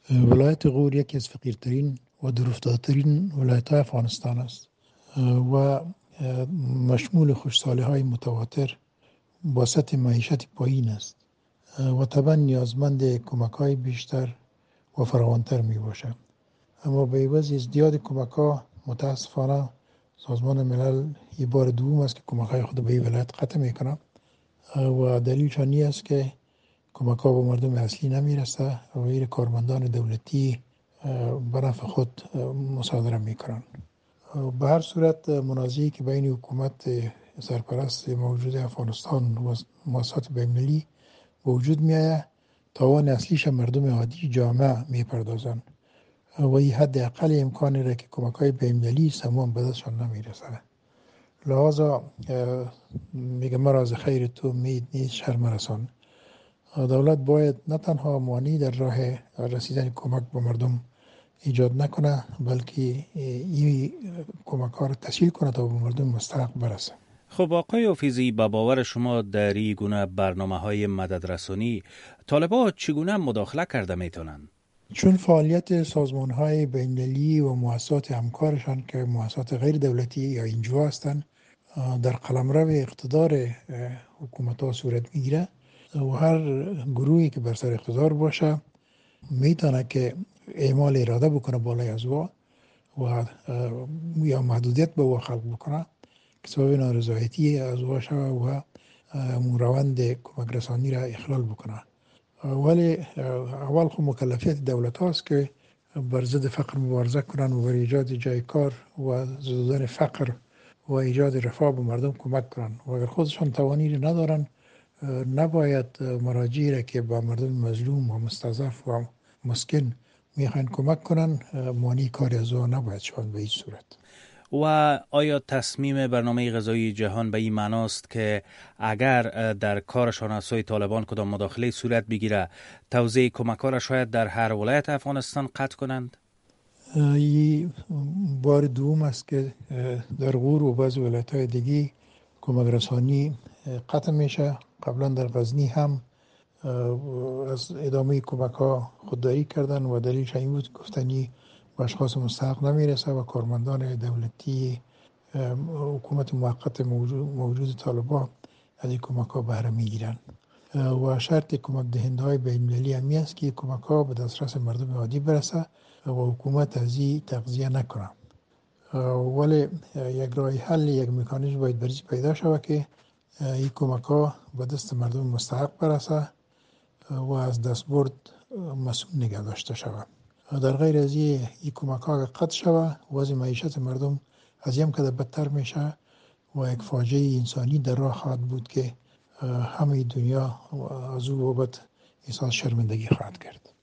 ولایت غور یکی از فقیرترین و دورافتاده‌ترین ولایت‌های افغانستان است و مشمول خوشسالی‌های متواتر با سطح معیشت پایین است و طبعا نیازمند کمک‌های بیشتر و فراوانتر میباشد. اما به عوض ازدیاد کمک‌ها متاسفانه سازمان ملل این بار دوم است که کمک‌های خود به این ولایت قطع میکنه و دلیلش این است که کمک‌ها به مردم اصلی نمیرسه و غیر کارمندان دولتی به نفع خود مصادره میکنن. به هر صورت منازعه‌ای که بین حکومت سرپرست موجود افغانستان و مؤسسات بین‌المللی وجود میآید، تاوان اصلیش مردم عادی جامعه میپردازند و این حد اقل امکانی را که کمک‌های بین‌المللی سموم به دستشان نمیرسه. لحاظا میگه مرا از خیر تو امید نیست شرم رسان. دولت باید نه تنها مانعی در راه رسیدن کمک به مردم ایجاد نکنه، بلکه این کمک ها را تسهیل کنه تا به مردم مستحق برسه. خب آقای حفیظی، به باور شما در این گونه برنامه‌های مددرسانی طالبان چگونه مداخله کرده میتونن؟ چون فعالیت سازمان های بین‌المللی و مؤسسات همکارشان که مؤسسات غیر دولتی یا انجو هستند در قلمرو اقتدار حکومت ها صورت میگیره و هر گروهی که بر سر اقتدار باشه میتونه که اعمال اراده بکنه بالای از و یا محدودیت به او خلق بکنه که سبب نارضایتی از او شوه و روند کمک رسانی را اخلال بکنه. ولی اول خود مکلفیت دولت هاست که بر ضد فقر مبارزه کنن و بر ایجاد جای کار و زدودن فقر و ایجاد رفاه به مردم کمک کنن و اگر خودشان توانی ندارن نباید مراجعی را که با مردم مظلوم و مستضعف و مسکن میخواین کمک کنن مانی کاری از او نباید شوند به هیچ صورت. و آیا تصمیم برنامه غذایی جهان به این معناست که اگر در کارشان از سوی طالبان کدام مداخله صورت بگیره توزیع کمک‌ها را شاید در هر ولایت افغانستان قطع کنند؟ این بار دوم است که در غور و بعض ولایت‌های دیگه کمک رسانی قطع میشه. قبلا در غزنی هم از ادامه کمک ها خودداری کردن و دلیلش این بود گفتنی به اشخاص مستحق نمیرسه و کارمندان دولتی حکومت موقت موجود طالبان از این کمک ها بهره میگیرن و شرط کمک دهنده های بین المللی همی است که کمک ها به دسترس مردم عادی برسه و حکومت از این تغذیه نکنه. ولی یک راه حل، یک مکانیزم باید برای پیدا شود که این کمک ها به دست مردم مستحق برسه و از دستبرد مسئول نگه داشته شود. در غیر از این کمک ها قطع شود وضع معیشت مردم از یم کده بدتر میشه و یک فاجعه انسانی در راه خواهد بود که همه دنیا از او بابت احساس شرمندگی خواهد کرد.